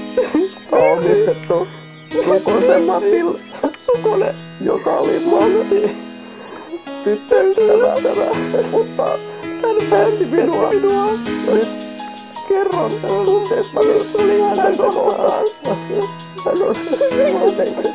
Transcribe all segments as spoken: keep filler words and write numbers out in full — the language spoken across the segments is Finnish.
omistettu Sukosen Matille. Sukonen, joka oli Matti tyttöystävä, mutta hän päätti minua. Nyt kerron tunteesta, nyt oli häntä kohtaan. Hän on luonteitse.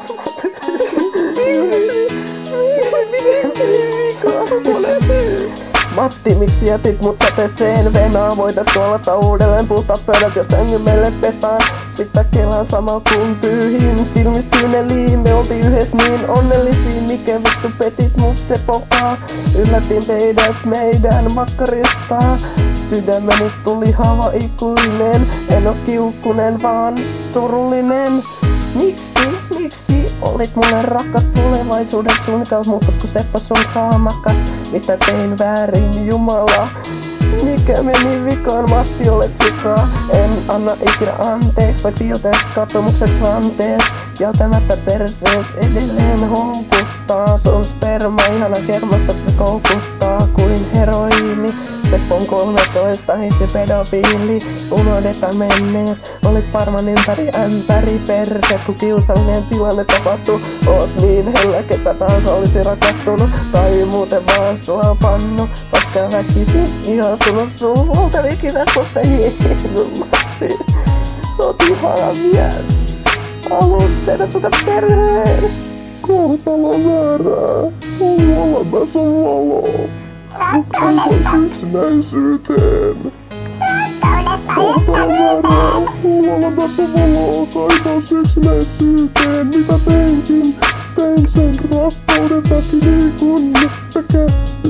Matti, miksi jätit mut sateeseen venaa? Voitais tuolata uudelleen puhtaa pöydät, jos sängyn meille petaa. Sitten kelaan sama kuin pyyhin silmistyyneliin. Me oltiin yhdessä niin onnellisia, mikä vittu petit mut se pokaa. Yllätin teidät meidän makkarista. Sydämeni tuli havaikuinen. En oo kiukkunen vaan surullinen. Miksi, miksi olit mulle rakas tulevaisuuden suunnitelma, mutta kun Seppo sun kaamakas, mitä tein väärin, Jumala? Mikä meni vikaan, Matti olet vikaa. En anna ikinä anteeksi, vai piiltees katsomukseksi rantees. Kieltämättä perseet edelleen houkuttaa. Sun sperma ihana kermasta se koukuttaa kuin heroiini. Seppon kolmetoista hitti pedofiili. Unohdetaan menneet, olit varman ympäri ämpäri perse. Kun kiusallinen tilanne tapahtuu, oot niin hellä, ketä tahansa olisi rakastunut. Tai muuten vaan sua pannu, vaikka väkisin ihastunut sun. Multa ikinä tossa hieno Matti. Oot ihana mies. Haluun tehdä sukat perheen. Kohtalo väärää, on olemassa valo. Kaipaisi yksinäisyyteen. Kohtalo väärää, on olemassa valo. Kaipaisi yksinäisyyteen. Mitä teinkin? Tein sen rakkauden takia niin kun tekee.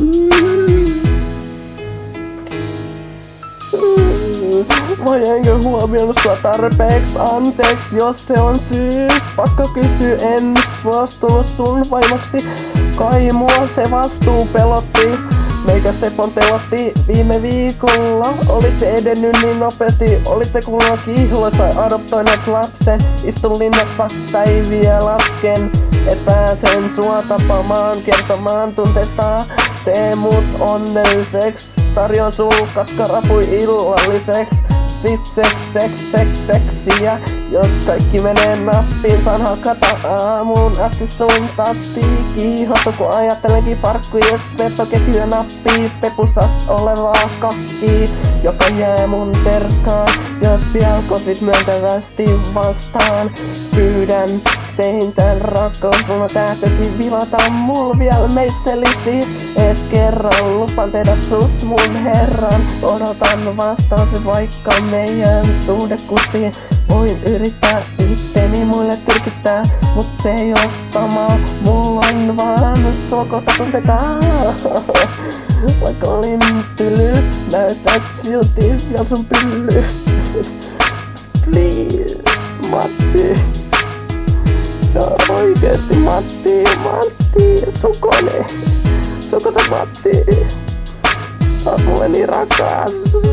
Vai enkö huomioinut sua tarpeeks? Anteeks, jos se on syy. Pakko kysyä, en suostunut sun vaimoksi. Kai mua se vastuu pelotti. Meikä Sepon telotti viime viikolla. Olitte edennyt niin nopeasti. Olitte kuulemma kiihloissa adoptoineet lapsen. Istun linnassa päiviä lasken. Et pääsen sua tapamaan, kertomaan tunteista. Tee mut onnelliseks. Tarjoan sul kakkarapui illalliseks. Sit seks, seks, seks, seksiä. Jos kaikki menee nappiin, saan hakata aamuun asti sun tattiin. Kiihotu kun ajattelenkin parkkuja, vetoketjuja nappii. Pepusas olevaa kakkii, joka jää mun terkkaan. Jos pialkosit myöntävästi vastaan, pyydän tein tän rakkaus, mulla tähtäsi vilata mul viel meisselisi. Ees kerran lupan tehdä sust mun herran. Odotan vastaasi vaikka meidän suhde kusiin. Voin yrittää itteni muille tyrkyttää, mut se ei oo sama. Mulla on vaan suokota tunteita. Vaikka olin tyly, näytät silti vielä sun pylly. Please, Matti. Ja oikeesti Matti, Matti, Sukonen. Sukosen Matti. Oot mulle niin rakas.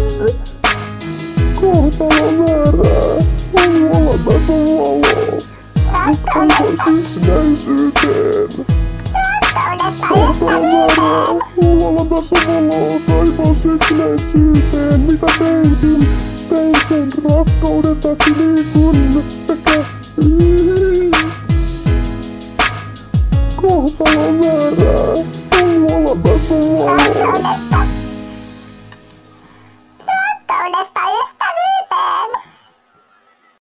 Kohtalo väärää, on olemassa valo. Kaipaisi yksinäisyyteen. Kohtalo väärää, on olemassa valo. Kaipaisi yksinäisyyteen. Mitä teinkin? Tein sen rakkauden takia niin kun